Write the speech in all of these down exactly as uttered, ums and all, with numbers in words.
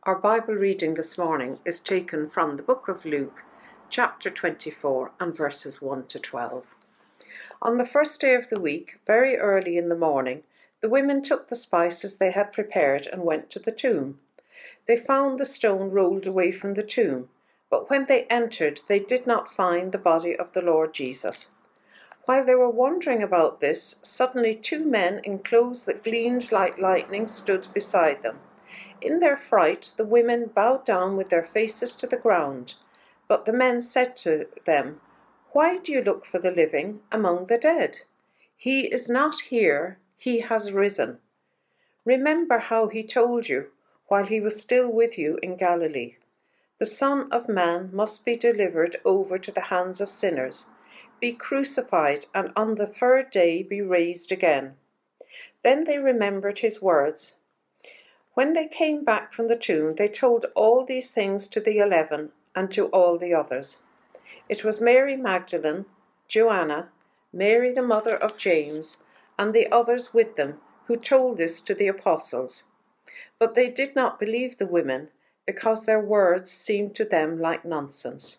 Our Bible reading this morning is taken from the book of Luke, chapter twenty-four and verses one to twelve. On the first day of the week, very early in the morning, the women took the spices they had prepared and went to the tomb. They found the stone rolled away from the tomb, but when they entered, they did not find the body of the Lord Jesus. While they were wondering about this, suddenly two men in clothes that gleamed like lightning stood beside them. In their fright, the women bowed down with their faces to the ground. But the men said to them, "Why do you look for the living among the dead? He is not here, he has risen. Remember how he told you while he was still with you in Galilee. The Son of Man must be delivered over to the hands of sinners, be crucified, and on the third day be raised again." Then they remembered his words. When they came back from the tomb, they told all these things to the eleven and to all the others. It was Mary Magdalene, Joanna, Mary the mother of James, and the others with them who told this to the apostles. But they did not believe the women, because their words seemed to them like nonsense.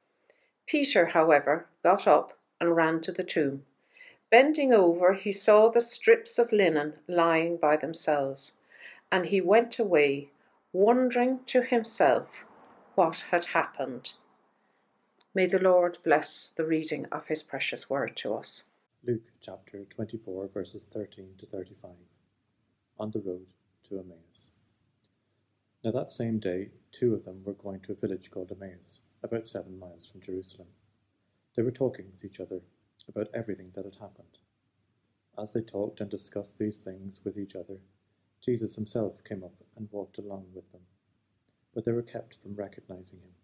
Peter, however, got up and ran to the tomb. Bending over, he saw the strips of linen lying by themselves, and he went away, wondering to himself what had happened. May the Lord bless the reading of his precious word to us. Luke chapter twenty-four, verses thirteen to thirty-five. On the road to Emmaus. Now that same day, two of them were going to a village called Emmaus, about seven miles from Jerusalem. They were talking with each other about everything that had happened. As they talked and discussed these things with each other, Jesus himself came up and walked along with them, but they were kept from recognizing him.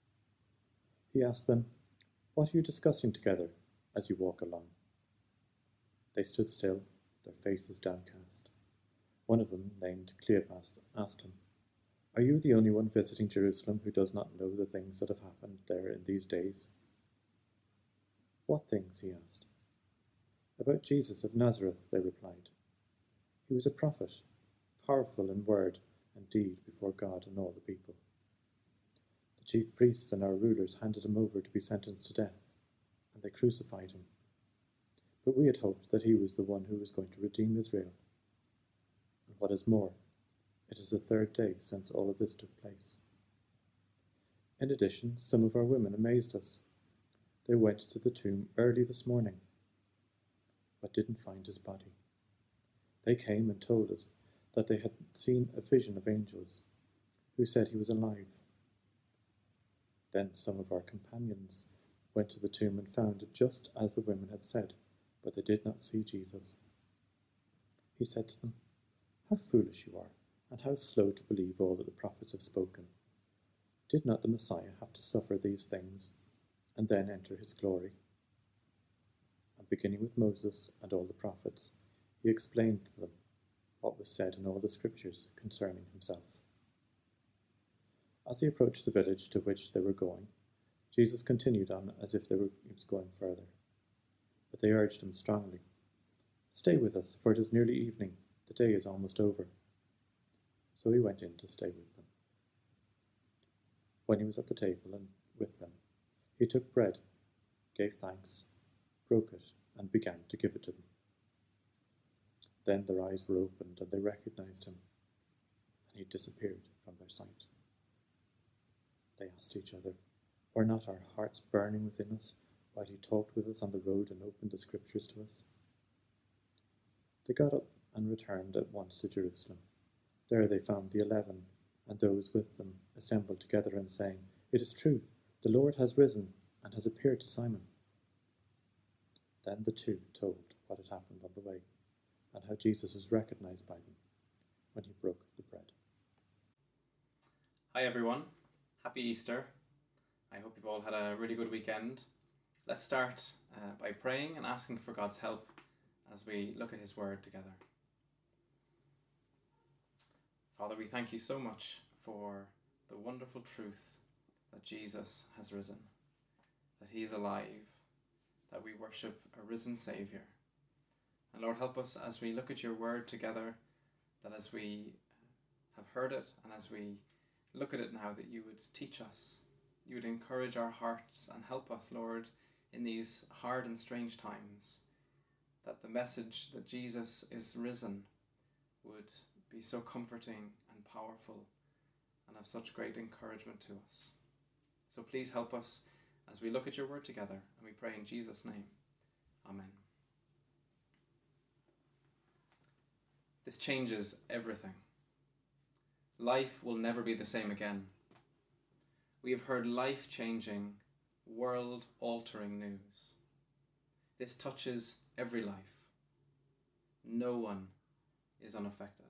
He asked them, "What are you discussing together as you walk along?" They stood still, their faces downcast. One of them, named Cleopas, asked him, "Are you the only one visiting Jerusalem who does not know the things that have happened there in these days?" "What things?" he asked. "About Jesus of Nazareth," they replied. "He was a prophet, powerful in word and deed before God and all the people. The chief priests and our rulers handed him over to be sentenced to death, and they crucified him. But we had hoped that he was the one who was going to redeem Israel. And what is more, it is the third day since all of this took place. In addition, some of our women amazed us. They went to the tomb early this morning, but didn't find his body. They came and told us that they had seen a vision of angels who said he was alive. Then some of our companions went to the tomb and found it just as the women had said, but they did not see Jesus." He said to them, "How foolish you are, and how slow to believe all that the prophets have spoken. Did not the Messiah have to suffer these things and then enter his glory?" And beginning with Moses and all the prophets, he explained to them what was said in all the scriptures concerning himself. As they approached the village to which they were going, Jesus continued on as if they were, he was going further. But they urged him strongly, "Stay with us, for it is nearly evening. The day is almost over." So he went in to stay with them. When he was at the table and with them, he took bread, gave thanks, broke it, and began to give it to them. Then their eyes were opened, and they recognized him, and he disappeared from their sight. They asked each other, "Were not our hearts burning within us while he talked with us on the road and opened the scriptures to us?" They got up and returned at once to Jerusalem. There they found the eleven and those with them assembled together and saying, "It is true, the Lord has risen and has appeared to Simon." Then the two told what had happened on the way, and how Jesus was recognized by them when he broke the bread. Hi everyone, happy Easter. I hope you've all had a really good weekend. Let's start uh, by praying and asking for God's help as we look at his word together. Father, we thank you so much for the wonderful truth that Jesus has risen, that he is alive, that we worship a risen Saviour. And Lord, help us as we look at your word together, that as we have heard it and as we look at it now that you would teach us, you would encourage our hearts and help us, Lord, in these hard and strange times, that the message that Jesus is risen would be so comforting and powerful and of such great encouragement to us. So please help us as we look at your word together, and we pray in Jesus' name. Amen. This changes everything. Life will never be the same again. We have heard life-changing, world-altering news. This touches every life. No one is unaffected.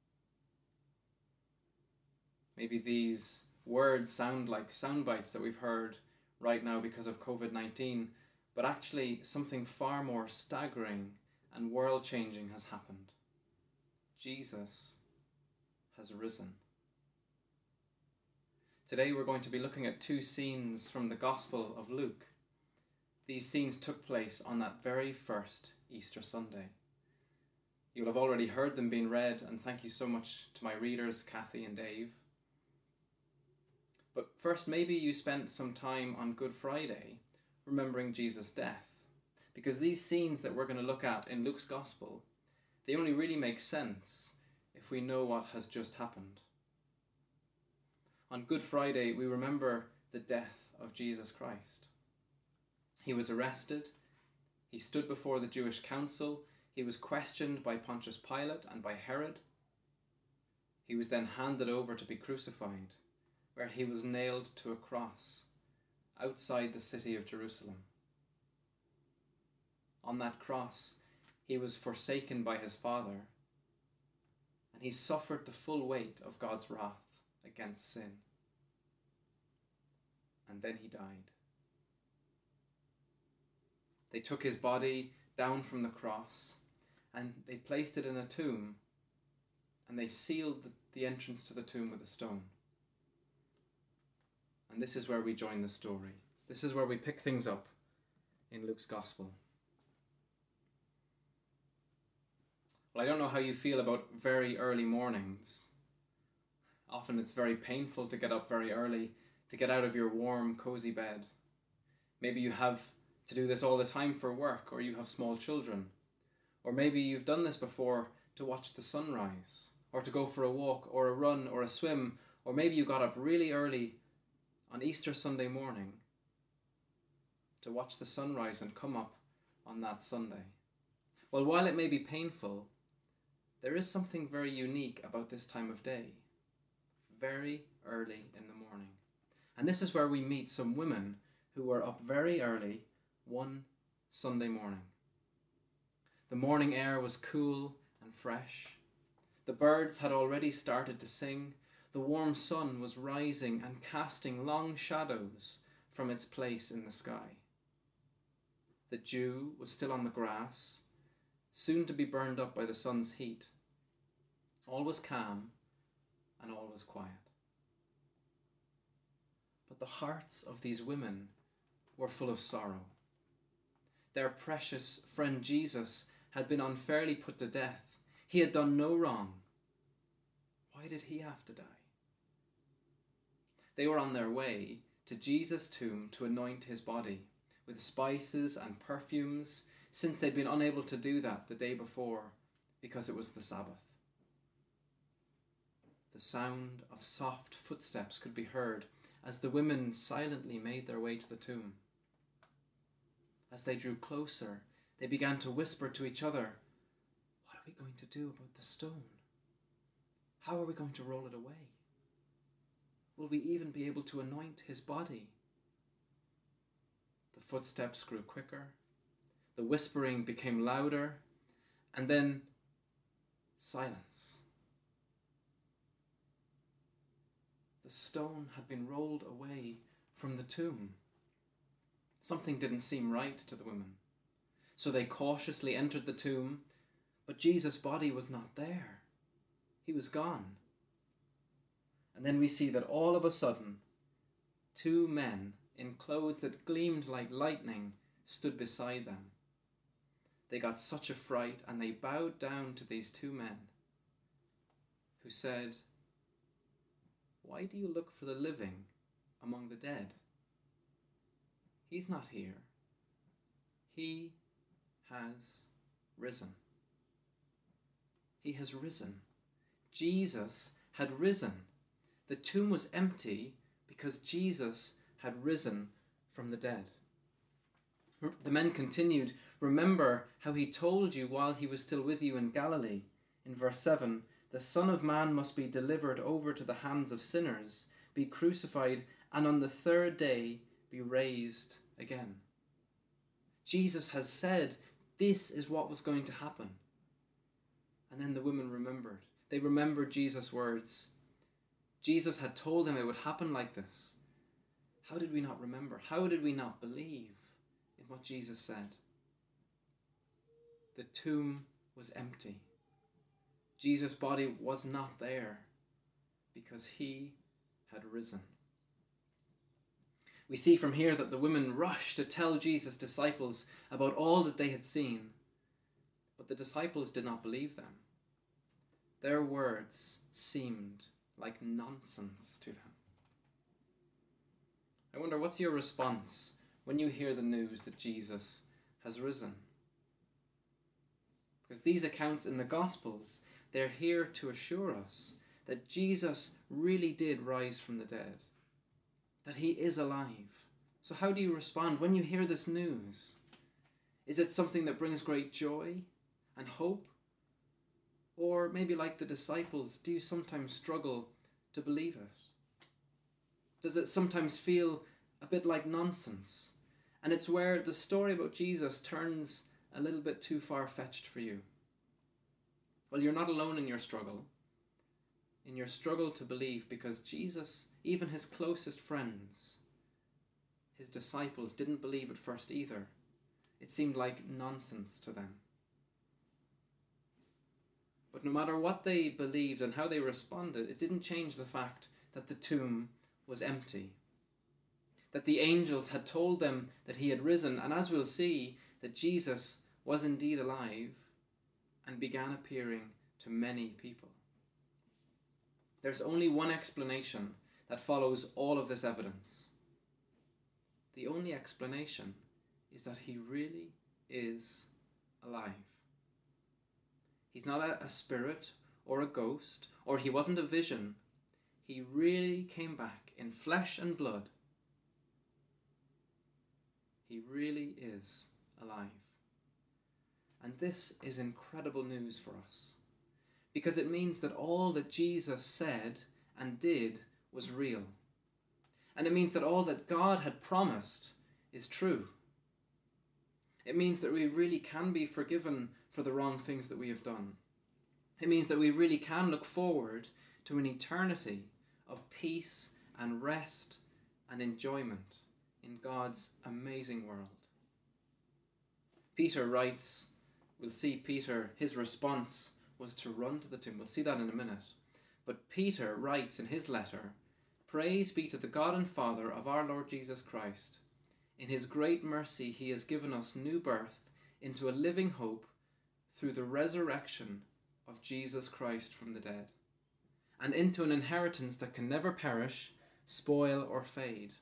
Maybe these words sound like sound bites that we've heard right now because of covid nineteen, but actually something far more staggering and world-changing has happened. Jesus has risen. Today we're going to be looking at two scenes from the Gospel of Luke. These scenes took place on that very first Easter Sunday. You'll have already heard them being read, and thank you so much to my readers, Kathy and Dave. But first, maybe you spent some time on Good Friday remembering Jesus' death, because these scenes that we're going to look at in Luke's Gospel, they only really make sense if we know what has just happened. On Good Friday, we remember the death of Jesus Christ. He was arrested, he stood before the Jewish council, he was questioned by Pontius Pilate and by Herod. He was then handed over to be crucified, where he was nailed to a cross outside the city of Jerusalem. On that cross, he was forsaken by his Father, and he suffered the full weight of God's wrath against sin. And then he died. They took his body down from the cross and they placed it in a tomb, and they sealed the, the entrance to the tomb with a stone. And this is where we join the story. This is where we pick things up in Luke's Gospel. Well, I don't know how you feel about very early mornings. Often it's very painful to get up very early, to get out of your warm, cozy bed. Maybe you have to do this all the time for work, or you have small children. Or maybe you've done this before to watch the sunrise, or to go for a walk, or a run, or a swim, or maybe you got up really early on Easter Sunday morning to watch the sunrise and come up on that Sunday. Well, while it may be painful, there is something very unique about this time of day, very early in the morning. And this is where we meet some women who were up very early one Sunday morning. The morning air was cool and fresh. The birds had already started to sing. The warm sun was rising and casting long shadows from its place in the sky. The dew was still on the grass, soon to be burned up by the sun's heat. All was calm and all was quiet. But the hearts of these women were full of sorrow. Their precious friend Jesus had been unfairly put to death. He had done no wrong. Why did he have to die? They were on their way to Jesus' tomb to anoint his body with spices and perfumes, since they'd been unable to do that the day before because it was the Sabbath. The sound of soft footsteps could be heard as the women silently made their way to the tomb. As they drew closer, they began to whisper to each other, "What are we going to do about the stone? How are we going to roll it away? Will we even be able to anoint his body?" The footsteps grew quicker, the whispering became louder, and then silence. The stone had been rolled away from the tomb. Something didn't seem right to the women. So they cautiously entered the tomb, but Jesus' body was not there. He was gone. And then we see that all of a sudden, two men in clothes that gleamed like lightning stood beside them. They got such a fright and they bowed down to these two men who said, why do you look for the living among the dead? He's not here. He has risen. He has risen. Jesus had risen. The tomb was empty because Jesus had risen from the dead. The men continued, remember how he told you while he was still with you in Galilee. In verse seven, the Son of Man must be delivered over to the hands of sinners, be crucified, and on the third day be raised again. Jesus has said this is what was going to happen. And then the women remembered. They remembered Jesus' words. Jesus had told them it would happen like this. How did we not remember? How did we not believe in what Jesus said? The tomb was empty. Jesus' body was not there because he had risen. We see from here that the women rushed to tell Jesus' disciples about all that they had seen, but the disciples did not believe them. Their words seemed like nonsense to them. I wonder, what's your response when you hear the news that Jesus has risen? Because these accounts in the Gospels, they're here to assure us that Jesus really did rise from the dead, that he is alive. So how do you respond when you hear this news? Is it something that brings great joy and hope? Or maybe like the disciples, do you sometimes struggle to believe it? Does it sometimes feel a bit like nonsense? And it's where the story about Jesus turns a little bit too far-fetched for you. Well, you're not alone in your struggle. In your struggle to believe, because Jesus, even his closest friends, his disciples, didn't believe at first either. It seemed like nonsense to them. But no matter what they believed and how they responded, it didn't change the fact that the tomb was empty. That the angels had told them that he had risen, and as we'll see, that Jesus was indeed alive and began appearing to many people. There's only one explanation that follows all of this evidence. The only explanation is that he really is alive. He's not a, a spirit or a ghost, or he wasn't a vision. He really came back in flesh and blood. He really is alive. And this is incredible news for us, because it means that all that Jesus said and did was real. And it means that all that God had promised is true. It means that we really can be forgiven for the wrong things that we have done. It means that we really can look forward to an eternity of peace and rest and enjoyment in God's amazing world. Peter writes, we'll see Peter, his response was to run to the tomb. We'll see that in a minute. But Peter writes in his letter, praise be to the God and Father of our Lord Jesus Christ. In his great mercy he has given us new birth into a living hope through the resurrection of Jesus Christ from the dead, and into an inheritance that can never perish, spoil, or fade.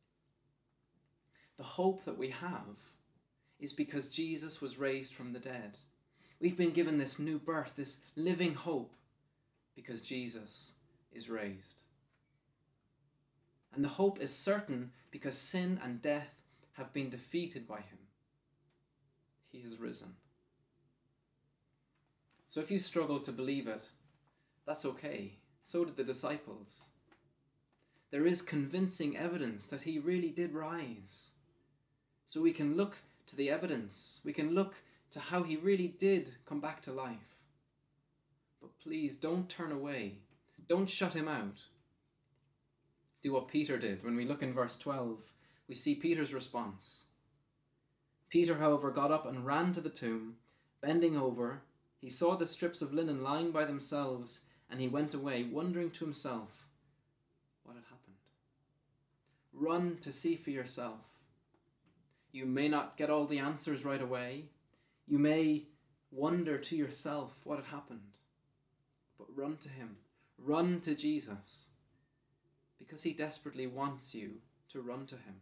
The hope that we have is because Jesus was raised from the dead. We've been given this new birth, this living hope, because Jesus is raised. And the hope is certain because sin and death have been defeated by him. He is risen. So if you struggle to believe it, that's okay. So did the disciples. There is convincing evidence that he really did rise. So we can look to the evidence. We can look to how he really did come back to life. But please don't turn away. Don't shut him out. Do what Peter did. When we look in verse twelve, we see Peter's response. Peter, however, got up and ran to the tomb. Bending over, he saw the strips of linen lying by themselves, and he went away, wondering to himself what had happened. Run to see for yourself. You may not get all the answers right away. You may wonder to yourself what had happened. But run to him. Run to Jesus. because he desperately wants you to run to him.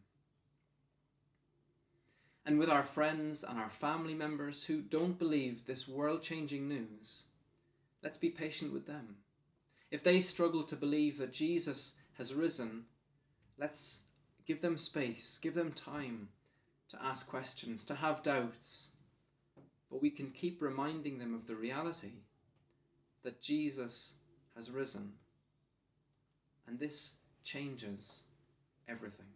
And with our friends and our family members who don't believe this world-changing news, let's be patient with them. If they struggle to believe that Jesus has risen, let's give them space, give them time to ask questions, to have doubts. But we can keep reminding them of the reality that Jesus has risen. And this changes everything.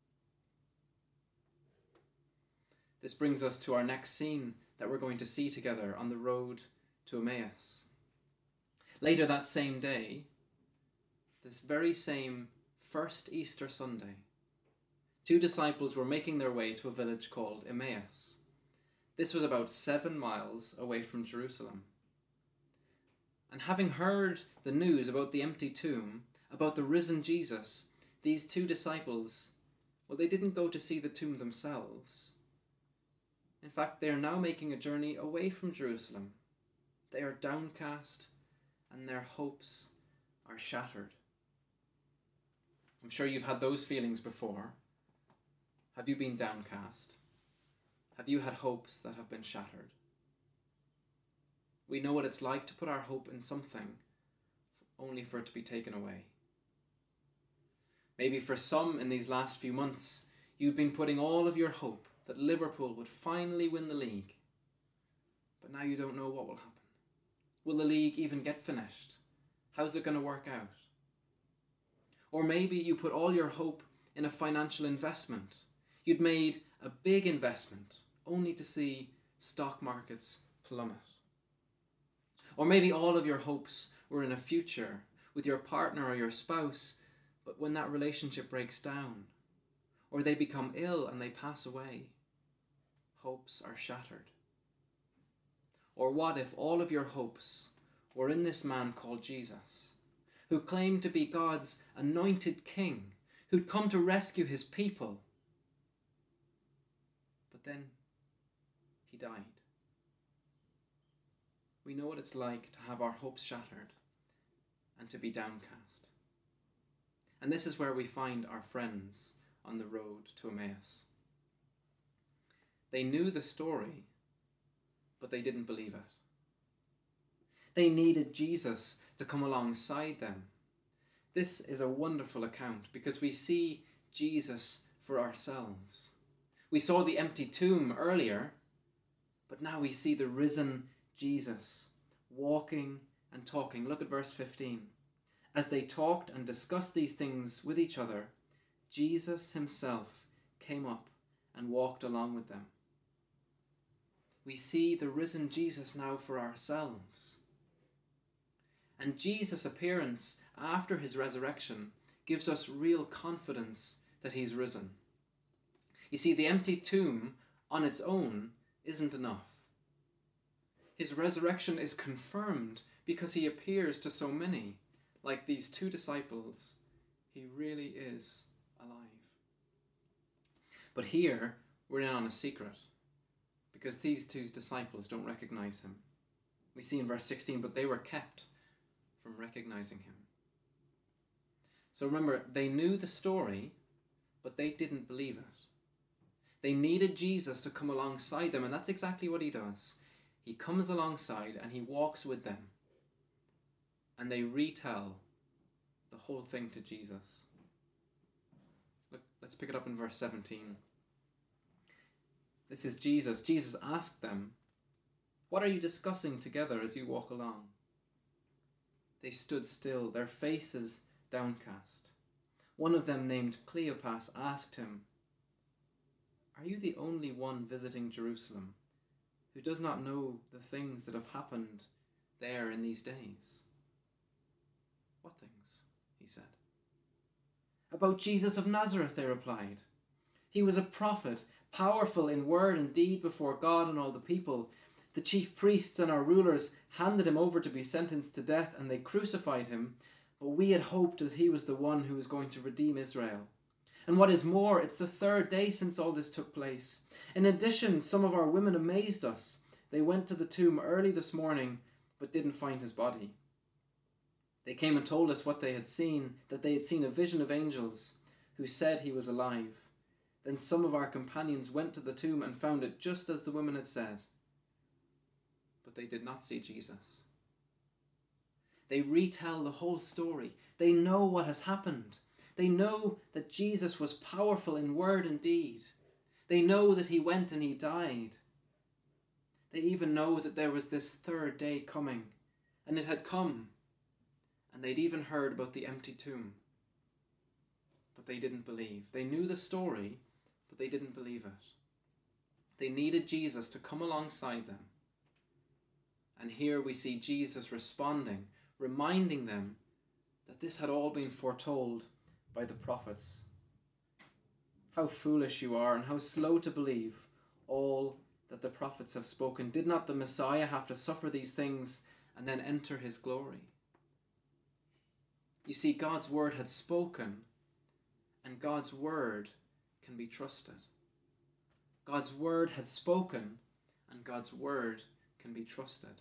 This brings us to our next scene that we're going to see together on the road to Emmaus. Later that same day, this very same first Easter Sunday, two disciples were making their way to a village called Emmaus. This was about seven miles away from Jerusalem. And having heard the news about the empty tomb, about the risen Jesus, these two disciples, well, they didn't go to see the tomb themselves. In fact, they are now making a journey away from Jerusalem. They are downcast and their hopes are shattered. I'm sure you've had those feelings before. Have you been downcast? Have you had hopes that have been shattered? We know what it's like to put our hope in something only for it to be taken away. Maybe for some in these last few months, you've been putting all of your hope that Liverpool would finally win the league. But now you don't know what will happen. Will the league even get finished? How's it going to work out? Or maybe you put all your hope in a financial investment. You'd made a big investment only to see stock markets plummet. Or maybe all of your hopes were in a future with your partner or your spouse, but when that relationship breaks down, or they become ill and they pass away, hopes are shattered. Or what if all of your hopes were in this man called Jesus, who claimed to be God's anointed king, who'd come to rescue his people, but then he died? We know what it's like to have our hopes shattered and to be downcast. And this is where we find our friends on the road to Emmaus. They knew the story, but they didn't believe it. They needed Jesus to come alongside them. This is a wonderful account because we see Jesus for ourselves. We saw the empty tomb earlier, but now we see the risen Jesus walking and talking. Look at verse fifteen. As they talked and discussed these things with each other, Jesus himself came up and walked along with them. We see the risen Jesus now for ourselves. And Jesus' appearance after his resurrection gives us real confidence that he's risen. You see, the empty tomb on its own isn't enough. His resurrection is confirmed because he appears to so many. Like these two disciples, he really is alive. But here, we're in on a secret, because these two disciples don't recognize him. We see in verse sixteen, but they were kept from recognizing him. So remember, they knew the story, but they didn't believe it. They needed Jesus to come alongside them, and that's exactly what he does. He comes alongside and he walks with them. And they retell the whole thing to Jesus. Look, let's pick it up in verse seventeen. This is Jesus. Jesus asked them, "What are you discussing together as you walk along?" They stood still, their faces downcast. One of them, named Cleopas, asked him, "Are you the only one visiting Jerusalem who does not know the things that have happened there in these days?" "What things?" he said. "About Jesus of Nazareth," they replied. "He was a prophet, powerful in word and deed before God and all the people. The chief priests and our rulers handed him over to be sentenced to death, and they crucified him. But we had hoped that he was the one who was going to redeem Israel. And what is more, it's the third day since all this took place. In addition, some of our women amazed us. They went to the tomb early this morning, but didn't find his body." They came and told us what they had seen, that they had seen a vision of angels who said he was alive. Then some of our companions went to the tomb and found it just as the women had said. But they did not see Jesus. They retell the whole story. They know what has happened. They know that Jesus was powerful in word and deed. They know that he went and he died. They even know that there was this third day coming, and it had come. And they'd even heard about the empty tomb. But they didn't believe. They knew the story, but they didn't believe it. They needed Jesus to come alongside them. And here we see Jesus responding, reminding them that this had all been foretold by the prophets. How foolish you are, and how slow to believe all that the prophets have spoken. Did not the Messiah have to suffer these things and then enter his glory? You see, God's word had spoken, and God's word can be trusted. God's word had spoken, and God's word can be trusted.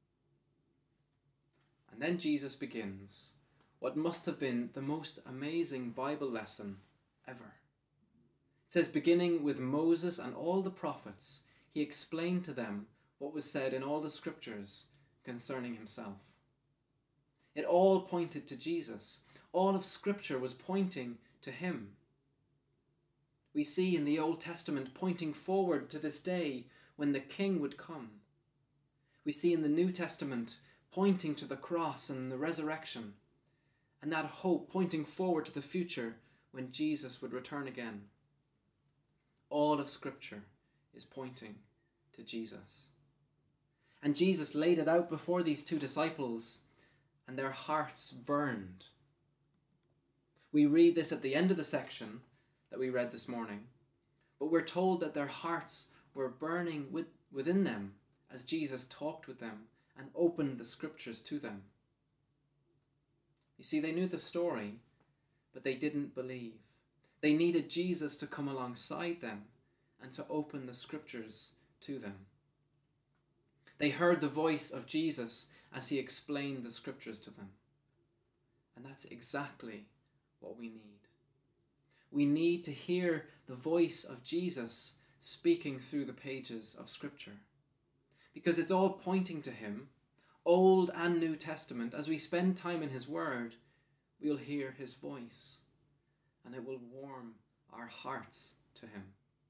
And then Jesus begins what must have been the most amazing Bible lesson ever. It says, beginning with Moses and all the prophets, he explained to them what was said in all the scriptures concerning himself. It all pointed to Jesus. All of Scripture was pointing to him. We see in the Old Testament pointing forward to this day when the King would come. We see in the New Testament pointing to the cross and the resurrection, and that hope pointing forward to the future when Jesus would return again. All of Scripture is pointing to Jesus. And Jesus laid it out before these two disciples, and their hearts burned. We read this at the end of the section that we read this morning, but we're told that their hearts were burning with, within them as Jesus talked with them and opened the scriptures to them. You see, they knew the story, but they didn't believe. They needed Jesus to come alongside them and to open the scriptures to them. They heard the voice of Jesus as he explained the scriptures to them. And that's exactly what we need. We need to hear the voice of Jesus speaking through the pages of Scripture, because it's all pointing to him, Old and New Testament. As we spend time in his word, we'll hear his voice, and it will warm our hearts to him.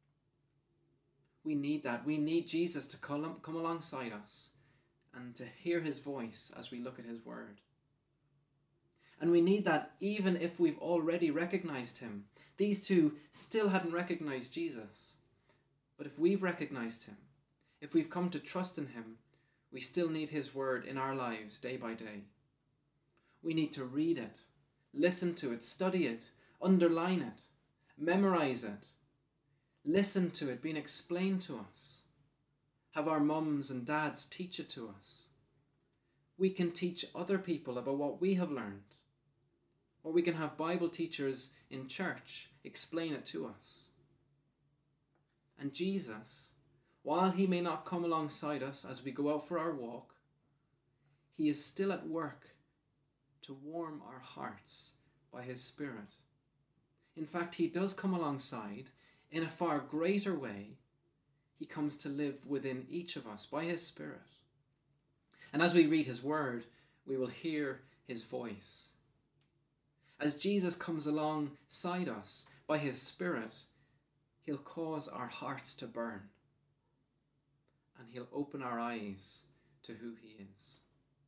We need that. We need Jesus to come, come alongside us and to hear his voice as we look at his word. And we need that even if we've already recognized him. These two still hadn't recognized Jesus. But if we've recognized him, if we've come to trust in him, we still need his word in our lives day by day. We need to read it, listen to it, study it, underline it, memorize it, listen to it being explained to us. Have our mums and dads teach it to us. We can teach other people about what we have learned. Or we can have Bible teachers in church explain it to us. And Jesus, while he may not come alongside us as we go out for our walk, he is still at work to warm our hearts by his Spirit. In fact, he does come alongside in a far greater way. He comes to live within each of us by his Spirit. And as we read his word, we will hear his voice. As Jesus comes alongside us by his Spirit, he'll cause our hearts to burn. And he'll open our eyes to who he is.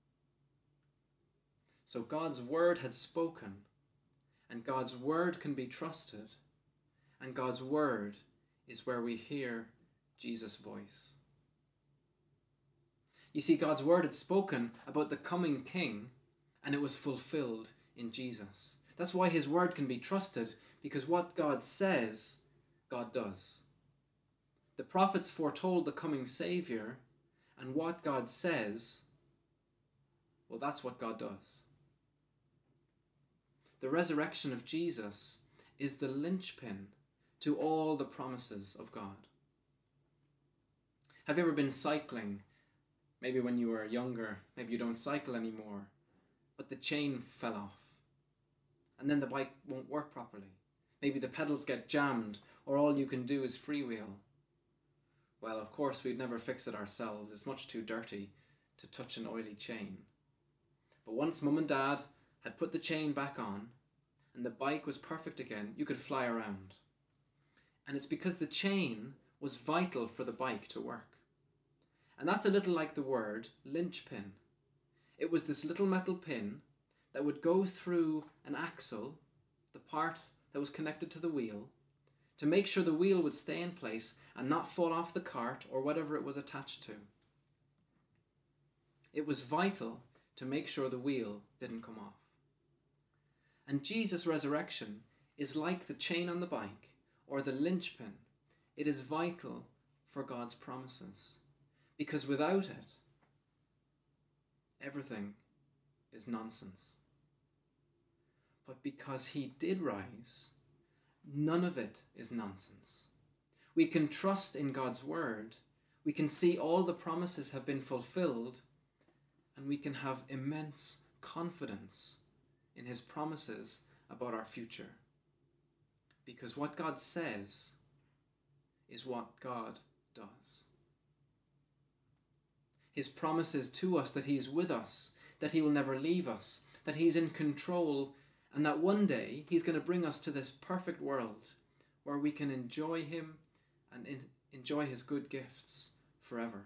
So God's word had spoken, and God's word can be trusted, and God's word is where we hear Jesus' voice. You see, God's word had spoken about the coming king, and it was fulfilled in Jesus. That's why his word can be trusted, because what God says, God does. The prophets foretold the coming Savior, and what God says, well, that's what God does. The resurrection of Jesus is the linchpin to all the promises of God. Have you ever been cycling? Maybe when you were younger, maybe you don't cycle anymore. but the chain fell off. And then the bike won't work properly. Maybe the pedals get jammed, or all you can do is freewheel. Well, of course, we'd never fix it ourselves. It's much too dirty to touch an oily chain. But once Mum and Dad had put the chain back on, and the bike was perfect again, you could fly around. And it's because the chain was vital for the bike to work. And that's a little like the word linchpin. It was this little metal pin that would go through an axle, the part that was connected to the wheel, to make sure the wheel would stay in place and not fall off the cart or whatever it was attached to. It was vital to make sure the wheel didn't come off. And Jesus' resurrection is like the chain on the bike or the linchpin. It is vital for God's promises, because without it, everything is nonsense. But because he did rise, none of it is nonsense. We can trust in God's word. We can see all the promises have been fulfilled, and we can have immense confidence in his promises about our future. Because what God says is what God does. His promises to us that he's with us, that he will never leave us, that he's in control, and that one day he's going to bring us to this perfect world where we can enjoy him and in, enjoy his good gifts forever.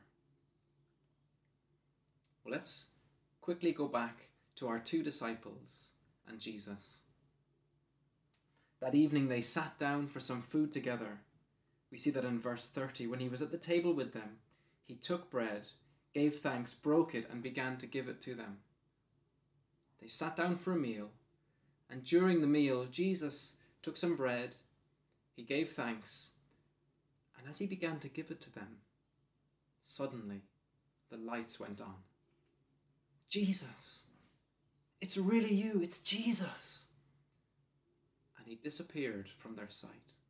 Well, let's quickly go back to our two disciples and Jesus. That evening they sat down for some food together. We see that in verse thirty. When he was at the table with them, he took bread, gave thanks, broke it, and began to give it to them. They sat down for a meal, and during the meal, Jesus took some bread, he gave thanks, and as he began to give it to them, suddenly the lights went on. Jesus! It's really you, it's Jesus! And he disappeared from their sight.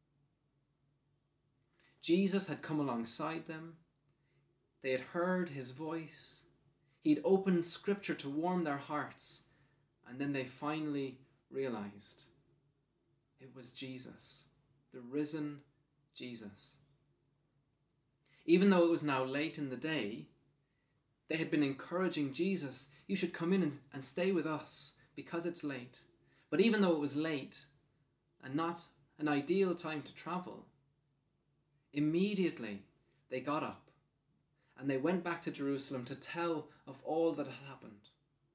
Jesus had come alongside them. They had heard his voice. He'd opened scripture to warm their hearts. And then they finally realized it was Jesus, the risen Jesus. Even though it was now late in the day, they had been encouraging Jesus, you should come in and, and stay with us because it's late. But even though it was late and not an ideal time to travel, immediately they got up and they went back to Jerusalem to tell of all that had happened.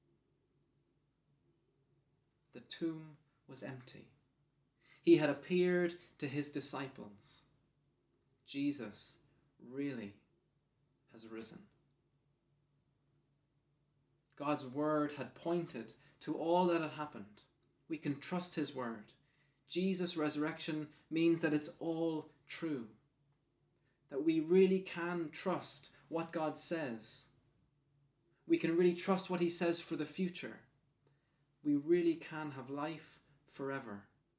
The tomb was empty. He had appeared to his disciples. Jesus really has risen. God's word had pointed to all that had happened. We can trust his word. Jesus' resurrection means that it's all true. That we really can trust what God says. We can really trust what he says for the future. We really can have life forever.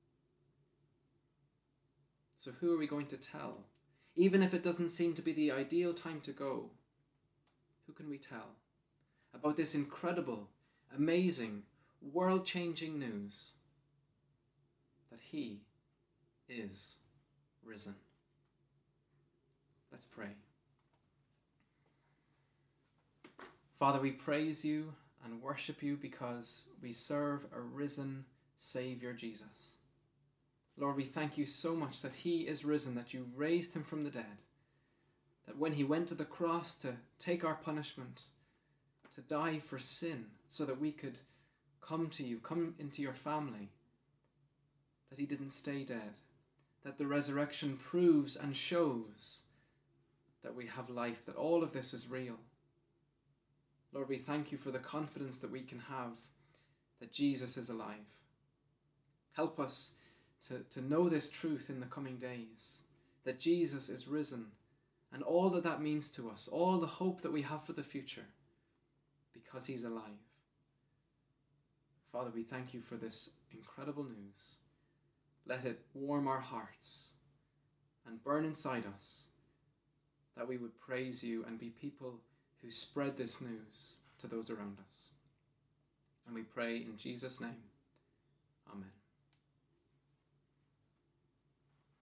So who are we going to tell? Even if it doesn't seem to be the ideal time to go, who can we tell about this incredible, amazing, world-changing news that he is risen? Let's pray. Father, we praise you and worship you because we serve a risen Saviour, Jesus. Lord, we thank you so much that he is risen, that you raised him from the dead, that when he went to the cross to take our punishment, to die for sin so that we could come to you, come into your family, that he didn't stay dead, that the resurrection proves and shows that we have life, that all of this is real. Lord, we thank you for the confidence that we can have that Jesus is alive. Help us to, to know this truth in the coming days, that Jesus is risen, and all that that means to us, all the hope that we have for the future, because he's alive. Father, we thank you for this incredible news. Let it warm our hearts and burn inside us, that we would praise you and be people who spread this news to those around us. And we pray in Jesus' name. Amen.